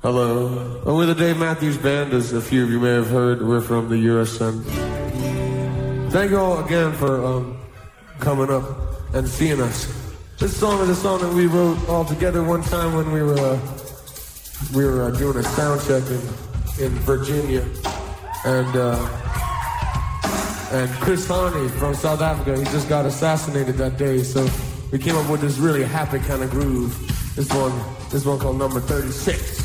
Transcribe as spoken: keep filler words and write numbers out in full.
Hello. Oh, we're the Dave Matthews Band, as a few of you may have heard. We're from the U S M. Thank you all again for um, coming up and seeing us. This song is a song that we wrote all together one time when we were uh, we were uh, doing a sound check in, in Virginia, and uh, and Chris Hani from South Africa, he just got assassinated that day, so we came up with this really happy kind of groove. This one, this one called Number thirty-six.